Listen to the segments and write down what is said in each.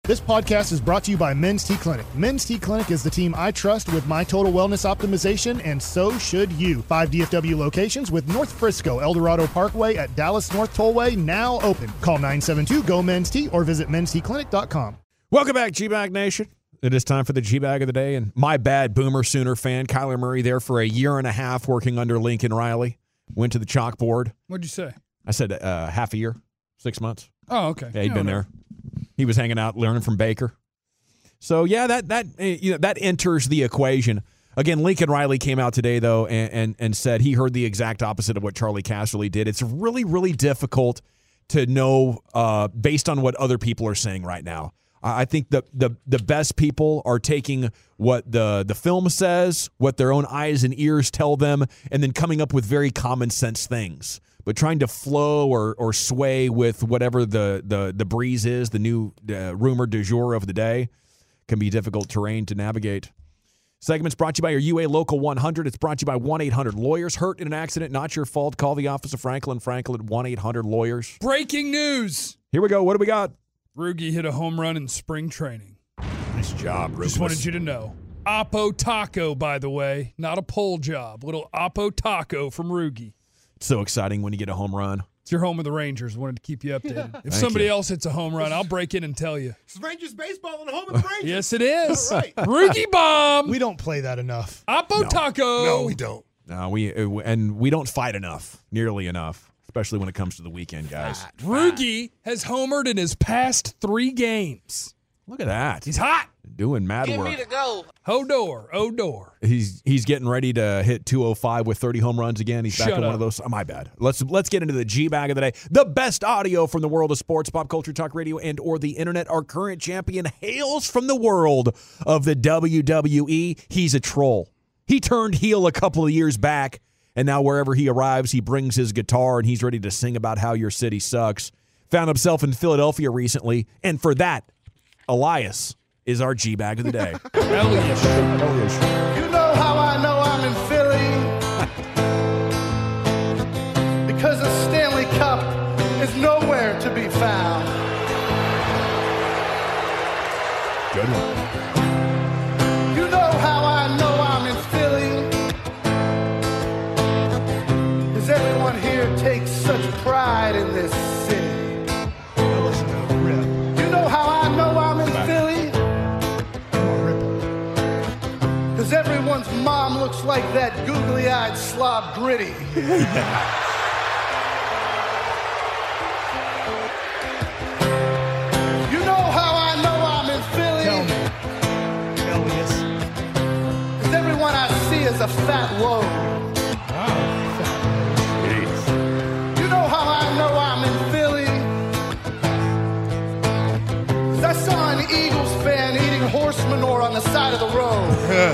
This podcast is brought to you by Men's T Clinic. Men's T Clinic is the team I trust with my total wellness optimization, and so should you. 5 DFW locations with North Frisco, El Dorado Parkway at Dallas North Tollway now open. Call 972-GO-MEN'S-T or visit mensteclinic.com. Welcome back, G-Bag Nation. It is time for the G-Bag of the day, and my bad Boomer Sooner fan, Kyler Murray, there for a year and a half working under Lincoln Riley. Went to the chalkboard. What'd you say? I said half a year, 6 months. Oh, okay. Yeah, he'd been there. He was hanging out, learning from Baker. So yeah, that enters the equation. Again, Lincoln Riley came out today though and said he heard the exact opposite of what Charlie Casserly did. It's really, really difficult to know based on what other people are saying right now. I think the best people are taking what the film says, what their own eyes and ears tell them, and then coming up with very common sense things. But trying to flow or sway with whatever the breeze is, the new rumor du jour of the day, can be difficult terrain to navigate. Segment's brought to you by your UA Local 100. It's brought to you by 1-800-LAWYERS. Hurt in an accident, not your fault. Call the office of Franklin Franklin at 1-800-LAWYERS. Breaking news. Here we go. What do we got? Rugi hit a home run in spring training. Nice job, Rufus. Just wanted you to know. Oppo Taco, by the way. Not a pole job. Little Oppo Taco from Rugi. So exciting when you get a home run. It's your home of the Rangers. Wanted to keep you updated. If somebody else hits a home run, I'll break in and tell you. It's Rangers baseball and the home of the Rangers. Yes, it is. All right. Rugi Bomb. We don't play that enough. Oppo Taco. No, we don't. No, we don't fight enough, nearly enough, especially when it comes to the weekend, guys. Rugi has homered in his past 3 games. Look at that. He's hot. Doing mad work. Give me the go. Odor. He's getting ready to hit 205 with 30 home runs again. He's back in one of those. Oh, my bad. Let's get into the G-Bag of the day. The best audio from the world of sports, pop culture, talk radio, and or the internet. Our current champion hails from the world of the WWE. He's a troll. He turned heel a couple of years back, and now wherever he arrives, he brings his guitar, and he's ready to sing about how your city sucks. Found himself in Philadelphia recently, and for that, Elias is our G-Bag of the day. Elias. You know how I know I'm in Philly? Because the Stanley Cup is nowhere to be found. Good one. You know how I know I'm in Philly? Because everyone here takes such pride in this city. You know how I know I'm in Philly? Because everyone's mom looks like that googly-eyed slob Gritty. You know how I know I'm in Philly? Tell me. Elias. Because everyone I see is a fat load. You know how I know I'm in Philly? Because I saw an Eagles fan eating horse manure on the side of the road.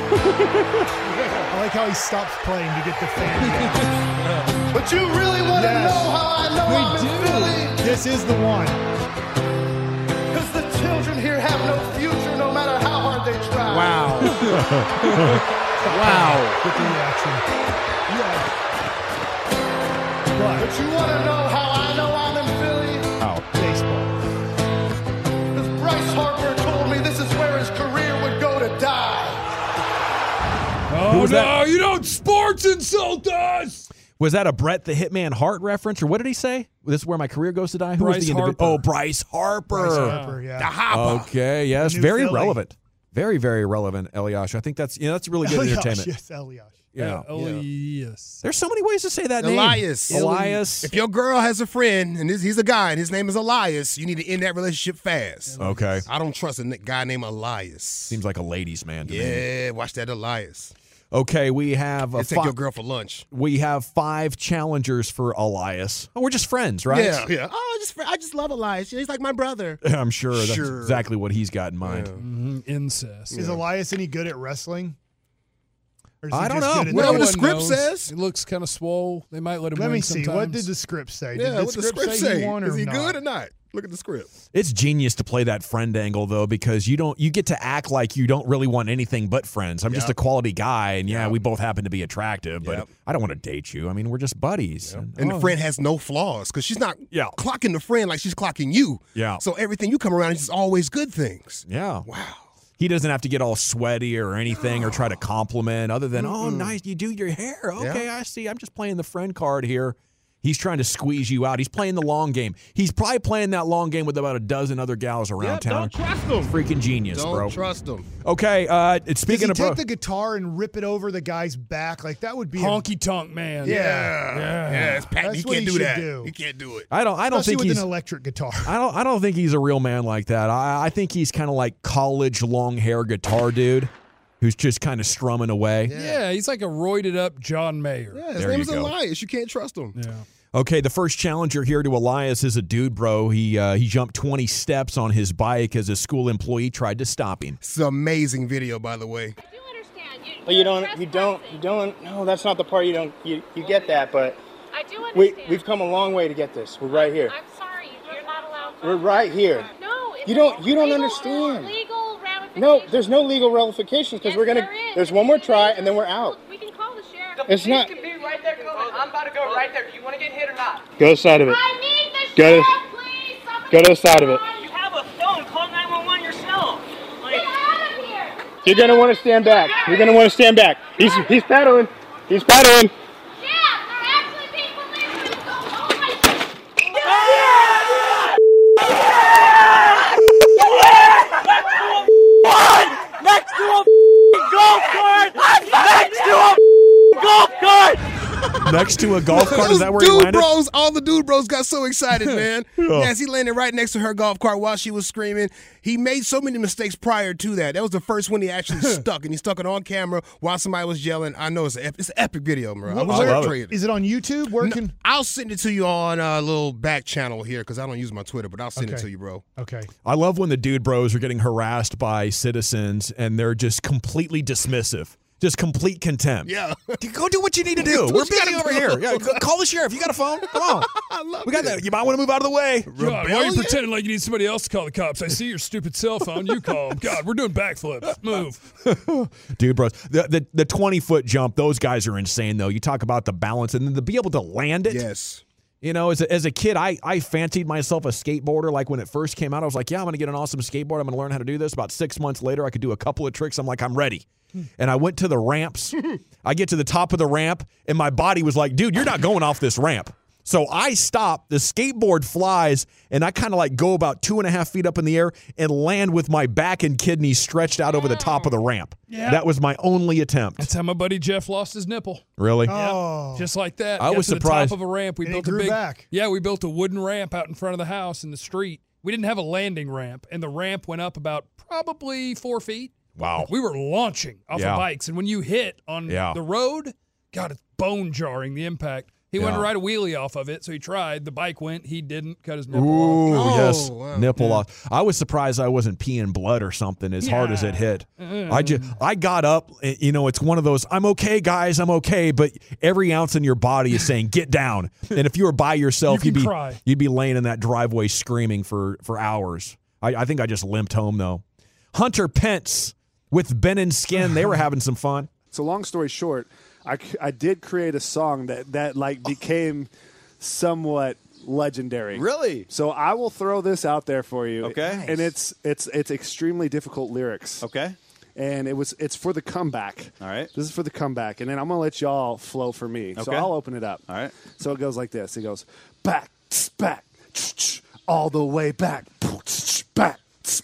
I like how he stops playing to get the fan down. But you really want to Yes. know how I know I'm in Philly? This is the one. Because the children here have no future no matter how hard they try. Wow. Get the reaction. Yeah. But you want to know how I know I'm in Philly? Oh. Baseball. Because Bryce Harper told me this is where his career would go to die. Oh, was no, that? you don't sports insult us. Was that a Bret the Hitman Hart reference, or what did he say? This is where my career goes to die? Who was Bryce the individual? Harper. Oh, Bryce Harper. Bryce Harper, yeah. Okay, yes, New very Philly. relevant. Very, very relevant, Eliash. I think that's really good Elias, entertainment. yes, Elias. Yeah. Elias. There's so many ways to say that Elias. name. Elias. If your girl has a friend and he's a guy and his name is Elias, you need to end that relationship fast. Okay. I don't trust a guy named Elias. Seems like a ladies' man to me. Yeah, watch that Elias. Okay, we have Let's take your girl for lunch. We have 5 challengers for Elias. Oh, we're just friends, right? Yeah. Oh, I just love Elias. He's like my brother. I'm sure that's Sure. exactly what he's got in mind. Incest. Is Elias any good at wrestling? Or is he I don't just know. good at Whatever No the one script knows. says. He looks kind of swole. They might let him Let win me see. sometimes. What did the script say? Yeah, Did what the script he say? won or Is he not? good or not? Look at the script. It's genius to play that friend angle though, because you get to act like you don't really want anything but friends. I'm just a quality guy, and we both happen to be attractive, but I don't want to date you. I mean, we're just buddies. And the friend has no flaws because she's not clocking the friend like she's clocking you. Yeah. So everything you come around is just always good things. Yeah. Wow. He doesn't have to get all sweaty or anything or try to compliment other than, oh, nice, you do your hair. Okay, I see. I'm just playing the friend card here. He's trying to squeeze you out. He's playing the long game. He's probably playing that long game with about a dozen other gals around town. Don't trust him. Freaking genius, bro. Don't trust him. Okay, speaking of take the guitar and rip it over the guy's back? Like, that would be honky tonk man. Yeah. It's Pat. That's He what can't he do should that. do. He can't do it. I don't Especially think with he's an electric guitar. I don't think he's a real man like that. I think he's kind of like college long hair guitar dude who's just kind of strumming away. Yeah, he's like a roided up John Mayer. Yeah, his name is Elias. You can't trust him. Yeah. Okay, the first challenger here to Elias is a dude, bro. He jumped 20 steps on his bike as a school employee tried to stop him. It's an amazing video, by the way. I do understand. But you don't. No, that's not the part you don't. You get that, but I do understand. we've come a long way to get this. We're right here. I'm sorry, you're not allowed to. We're right here. No, it's You don't legal, understand. Legal ramifications. No, there's no legal ramifications because Yes, we're there is. There's one more try and then we're out. We can call the sheriff. It's not. Can be right there, Coleman. I'm about to go right there. Do you want to get hit or not? Go to the side of it. I need the Go to- sheriff, please. Somebody Go to the side of it. You have a phone. Call 911 yourself. Get out of here. You're gonna want to stand back. You're gonna want to stand back. He's paddling. He's paddling. Sheriff, they're actually being belligerent. So, oh my Next to a golf cart! Next to a golf cart! Next to a golf cart? Is that where he Dude landed? bros, all the dude bros got so excited, man. Yes, he landed right next to her golf cart while she was screaming. He made so many mistakes prior to that. That was the first one he actually stuck, and he stuck it on camera while somebody was yelling. I know it's an epic video, bro. I was frustrated. Is it on YouTube? Where can? I'll send it to you on a little back channel here because I don't use my Twitter, but I'll send it to you, bro. Okay. I love when the dude bros are getting harassed by citizens and they're just completely dismissive. Just complete contempt. Yeah. Go do what you need to do. We're busy over here. Yeah, call the sheriff. You got a phone? Come on. I love We got that. You might want to move out of the way. God, why are you pretending like you need somebody else to call the cops? I see your stupid cell phone. You call them. God, we're doing backflips. Move. Dude, bros. The 20-foot jump, those guys are insane, though. You talk about the balance and then to be able to land it. Yes. You know, as a kid, I fancied myself a skateboarder. Like when it first came out, I was like, yeah, I'm going to get an awesome skateboard. I'm going to learn how to do this. About 6 months later, I could do a couple of tricks. I'm like, I'm ready. And I went to the ramps. I get to the top of the ramp, and my body was like, dude, you're not going off this ramp. So I stop, the skateboard flies, and I kind of like go about 2.5 feet up in the air and land with my back and kidneys stretched out over the top of the ramp. Yeah. That was my only attempt. That's how my buddy Jeff lost his nipple. Really? Oh. Just like that. I Got was to surprised. The top of a ramp. We And it built a grew big. back. Yeah, we built a wooden ramp out in front of the house in the street. We didn't have a landing ramp, and the ramp went up about probably 4 feet. Wow. We were launching off of bikes, and when you hit on the road, God, it's bone jarring, the impact. He wanted to ride a wheelie off of it, so he tried. The bike went. He didn't. Cut his nipple off. Ooh, yes. wow. Nipple off. I was surprised I wasn't peeing blood or something as hard as it hit. I got up, you know, it's one of those, I'm okay, guys, I'm okay, but every ounce in your body is saying, get down. And if you were by yourself, You can cry. you'd be laying in that driveway screaming for hours. I think I just limped home, though. Hunter Pence with Ben and Skin, they were having some fun. So long story short, I did create a song that like became somewhat legendary. Really? So I will throw this out there for you. Okay. And it's extremely difficult lyrics. Okay. And it's for the comeback. All right. This is for the comeback. And then I'm going to let y'all flow for me. So Okay. I'll open it up. All right. So it goes like this. It goes back, all the way back, back,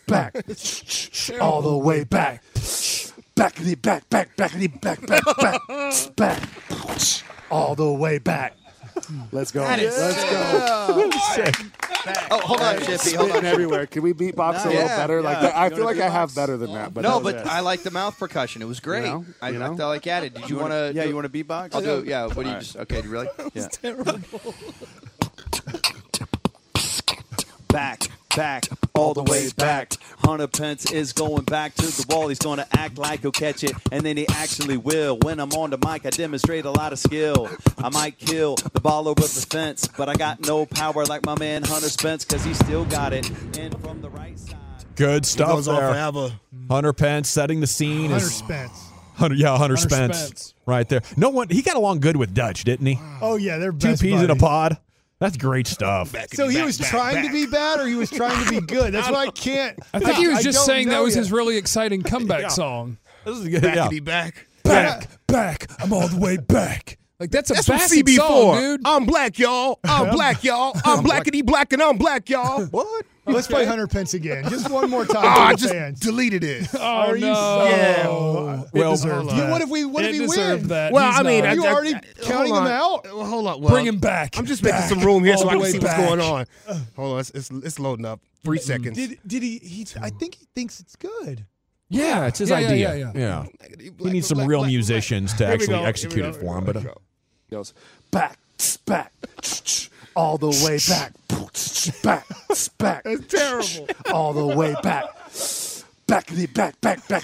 all the way back. Backity back, backity back, back, all the way back. Let's go. Let's go. Oh, hold on, Chippy. Hold on. Spitting everywhere. Can we beatbox a little better? Like that? I You feel wanna like I have beatbox? better than that. But No, that was but it. I like the mouth percussion. It was great. You know? I You know? like it. Did you want to? Yeah, you want to beatbox? I'll do. Yeah. What do you just? Okay. Really? Yeah. back, all the way back. Hunter Pence is going back to the wall. He's going to act like he'll catch it, and then he actually will. When I'm on the mic, I demonstrate a lot of skill. I might kill the ball over the fence, but I got no power like my man Hunter Spence, because he still got it. And from the right side. Good stuff goes on there. forever. Hunter Pence setting the scene. Hunter Spence. Hunter Spence. Right there. No one. He got along good with Dutch, didn't he? Oh, yeah. They're Two best peas buddies. in a pod. That's great stuff. So he was trying to be bad, or he was trying to be good? That's what I can't. I think he was just saying that was yet. his really exciting comeback song. This is good. Backity Back. I'm all the way back. Like that's from Bassett CB4. song, dude. I'm black, y'all. I'm black, y'all. I'm blackity black, and I'm black, y'all. What? Let's play Hunter Pence again. Just one more time. I for the just fans. deleted it. Oh, no. Yeah. Well, What if we win? That. Well, He's I mean, not. Are you already counting them out? Well, hold on. Bring him back. I'm just making some room here so I All can the see way what's back. going on. Hold on, it's loading up. 3 seconds. Did he? I think he thinks it's good. Yeah, it's his idea. Yeah. He needs some real musicians to actually execute it for him. But goes back, all the way back, back. That's terrible. All the way back. Backity back.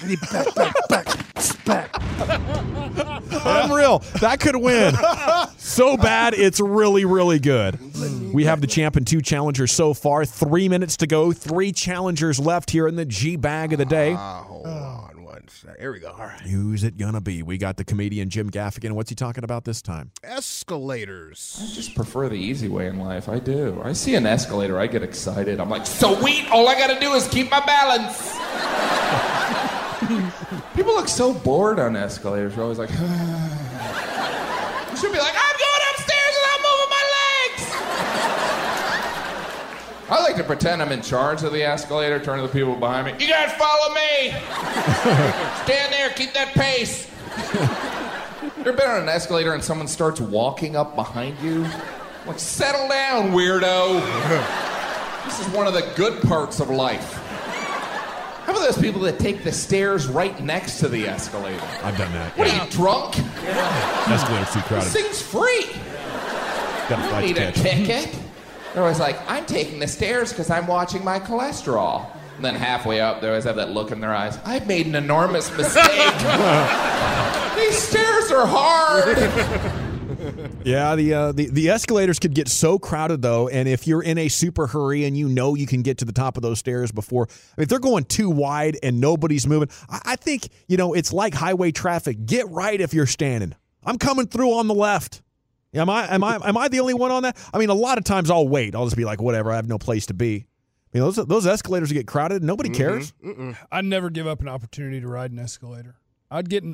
unreal. That could win. So bad, it's really, really good. We have the champ and 2 challengers so far. 3 minutes to go. 3 challengers left here in the G bag of the day. Hold on one second. Here we go. All right. Who's it gonna be? We got the comedian Jim Gaffigan. What's he talking about this time? Escalators. I just prefer the easy way in life. I do. I see an escalator, I get excited. I'm like, sweet! All I gotta do is keep my balance. People look so bored on escalators. They're always like, you should be like, I'm going upstairs and I'm moving my legs. I like to pretend I'm in charge of the escalator, turn to the people behind me. You guys follow me. Stand there, keep that pace. You ever been on an escalator and someone starts walking up behind you? Like, settle down, weirdo. This is one of the good parts of life. How about those people that take the stairs right next to the escalator? I've done that. What are you, drunk? Escalator's too crowded. This thing's free. Got a You flight need to a catch. ticket. They're always like, I'm taking the stairs because I'm watching my cholesterol. And then halfway up, they always have that look in their eyes. I've made an enormous mistake. These stairs are hard. Yeah, the escalators could get so crowded, though, and if you're in a super hurry and you know you can get to the top of those stairs before, if they're going too wide and nobody's moving, I think, it's like highway traffic. Get right if you're standing. I'm coming through on the left. Am I the only one on that? I mean, a lot of times I'll wait. I'll just be like, whatever, I have no place to be. Those escalators get crowded. Nobody cares. I'd never give up an opportunity to ride an escalator. I'd get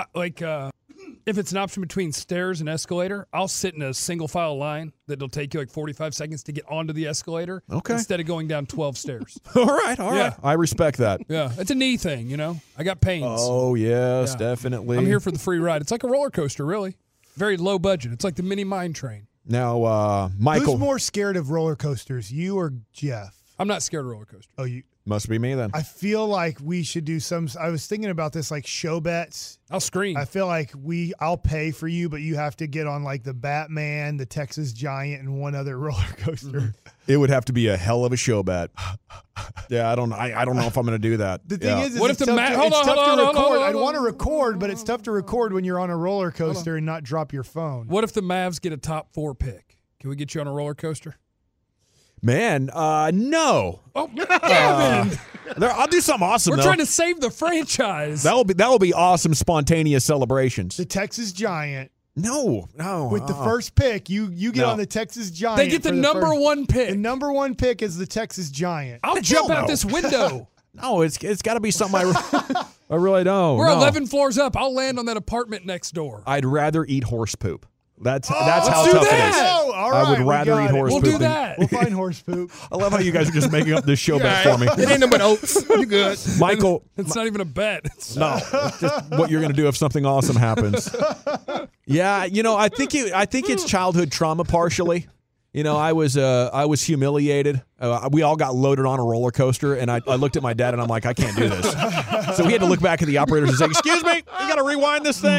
if it's an option between stairs and escalator, I'll sit in a single file line that'll take you like 45 seconds to get onto the escalator. Okay. Instead of going down 12 stairs. All right. I respect that. Yeah, it's a knee thing, I got pains. Oh, yes, Yeah. definitely. I'm here for the free ride. It's like a roller coaster, really. Very low budget. It's like the mini mine train. Now, Michael. Who's more scared of roller coasters, you or Jeff? I'm not scared of roller coasters. Oh, you. Must be me then. I feel like we should do I was thinking about this, like show bets. I'll scream. I feel like I'll pay for you, but you have to get on like the Batman, the Texas Giant, and one other roller coaster. It would have to be a hell of a show bet. Yeah, I don't know if I'm going to do that. The thing is what it's if the tough hold to on, record. I'd want to record, but it's tough to record when you're on a roller coaster and not drop your phone. What if the Mavs get a top 4 pick? Can we get you on a roller coaster? Man, no. Oh, Gavin! I'll do something awesome. We're trying to save the franchise. That will be awesome, spontaneous celebrations. The Texas Giant. No. With the first pick, you get on the Texas Giant. They get the number 1 pick. The number 1 pick is the Texas Giant. I'll jump out this window. No, it's got to be something I really don't. We're 11 floors up. I'll land on that apartment next door. I'd rather eat horse poop. That's how let's tough do it is. that. Oh, all right, I would rather eat horse We'll poop. do that. We'll find horse poop. I love how you guys are just making up this show bet for me. It ain't no but oats. You good. Michael. It's not even a bet. No, it's just what you're going to do if something awesome happens. Yeah, I think it's childhood trauma partially. I was humiliated. We all got loaded on a roller coaster, and I looked at my dad, and I'm like, I can't do this. So he had to look back at the operators and say, "Excuse me, you got to rewind this thing."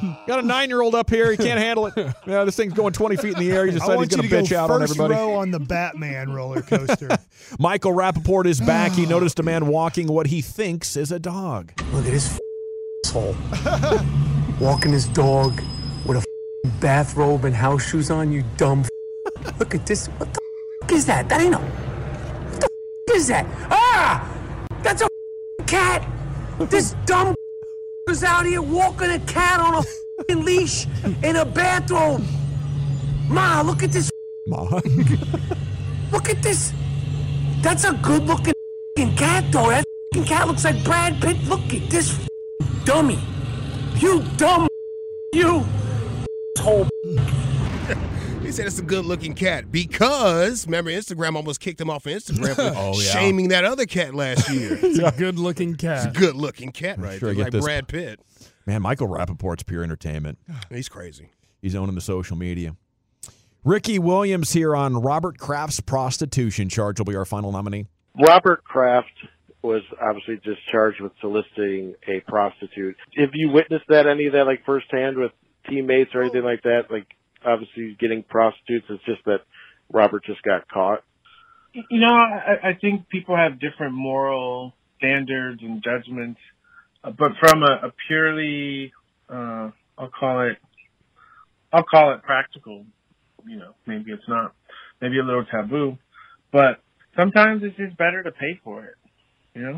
Got a 9-year-old up here. He can't handle it. Yeah, this thing's going 20 feet in the air. He decided he's going to bitch out on everybody. First row on the Batman roller coaster. Michael Rappaport is back. He noticed a man walking what he thinks is a dog. Look at this asshole. Walking his dog with a bathrobe and house shoes on, you dumb. Look at this. What the is that? That ain't no. What the is that? Ah! That's a cat. This dumb is out here walking a cat on a leash in a bathrobe. Ma, look at this. Ma. Look at this. That's a good-looking cat, though. That cat looks like Brad Pitt. Look at this dummy. You dumb. You whole. He said it's a good-looking cat because, remember, Instagram almost kicked him off of Instagram for shaming that other cat last year. It's a good-looking cat. It's a good-looking cat, right? Sure, Like Brad Pitt. Man, Michael Rappaport's pure entertainment. He's crazy. He's owning the social media. Ricky Williams here on Robert Kraft's prostitution charge will be our final nominee. Robert Kraft was obviously just charged with soliciting a prostitute. Have you witnessed any of that, like firsthand with teammates or anything like that? Like, obviously getting prostitutes, it's just that Robert just got caught. You know, I think people have different moral standards and judgments, but from a purely, I'll call it practical. You know, maybe it's not, maybe a little taboo, but sometimes it's just better to pay for it. You know.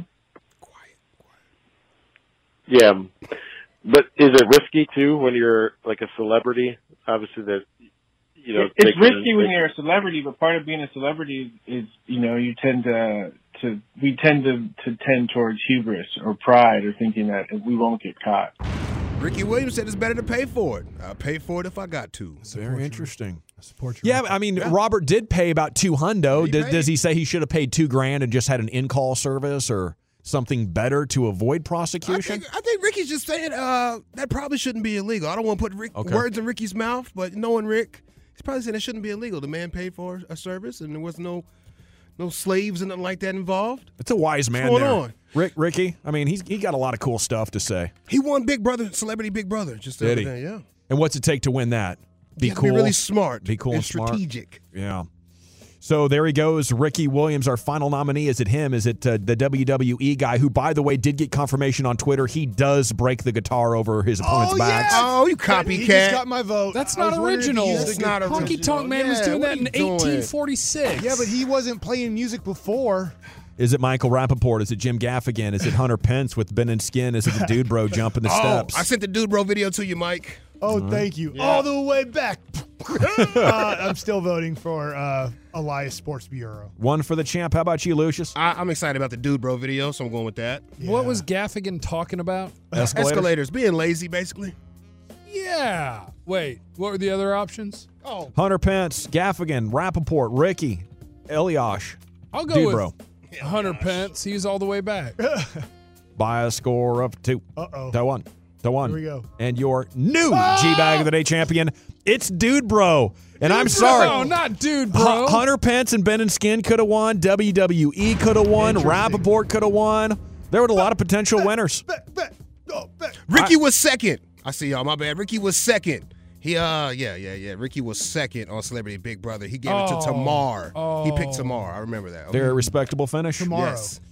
Yeah, but is it risky too when you're like a celebrity? Obviously, that it's risky when you're a celebrity, but part of being a celebrity is you tend to tend towards hubris or pride or thinking that we won't get caught. Ricky Williams said it's better to pay for it. I'll pay for it if I got to. Very interesting. Yeah, I mean, Robert did pay about $200. Does he say he should have paid $2,000 and just had an in-call service or something better to avoid prosecution? I think Ricky's just saying that probably shouldn't be illegal. I don't want to put words in Ricky's mouth, but knowing Rick, he's probably saying it shouldn't be illegal. The man paid for a service, and there was no slaves and nothing like that involved. It's a wise man What's there. going on? Ricky, I mean, he got a lot of cool stuff to say. He won Big Brother, Celebrity Big Brother, just the other day, yeah. And what's it take to win that? Be cool. Be really smart. Be cool and smart. Strategic. Yeah. So there he goes, Ricky Williams, our final nominee. Is it him? Is it the WWE guy who, by the way, did get confirmation on Twitter he does break the guitar over his opponent's backs? Oh, you copycat. He just got my vote. That's not original. That's not original. Honky Tonk Man was doing that in 1846. Yeah, but he wasn't playing music before. Is it Michael Rappaport? Is it Jim Gaffigan? Is it Hunter Pence with Ben and Skin? Is it the Dude Bro jumping the steps? I sent the Dude Bro video to you, Mike. Oh, thank you. Yeah. All the way back. I'm still voting for Elias Sports Bureau. One for the champ. How about you, Lucius? I'm excited about the Dude Bro video, so I'm going with that. Yeah. What was Gaffigan talking about? Escalators. Being lazy, basically. Yeah. Wait, what were the other options? Oh, Hunter Pence, Gaffigan, Rappaport, Ricky, Eliash. I'll go Dude with Bro. Hunter Pence. He's all the way back. By a score of 2 to 1. To 1. Here we go. And your new G-Bag of the Day champion, it's Dude Bro. And I'm sorry. No, not Dude Bro. Hunter Pence and Ben and Skin could have won. WWE could have won. Rappaport could have won. There were a lot of potential winners. Ricky was second. I see y'all. My bad. Ricky was second. He Ricky was second on Celebrity Big Brother. He gave it to Tamar. He picked Tamar. I remember that. Very respectable finish. Tomorrow. Yes.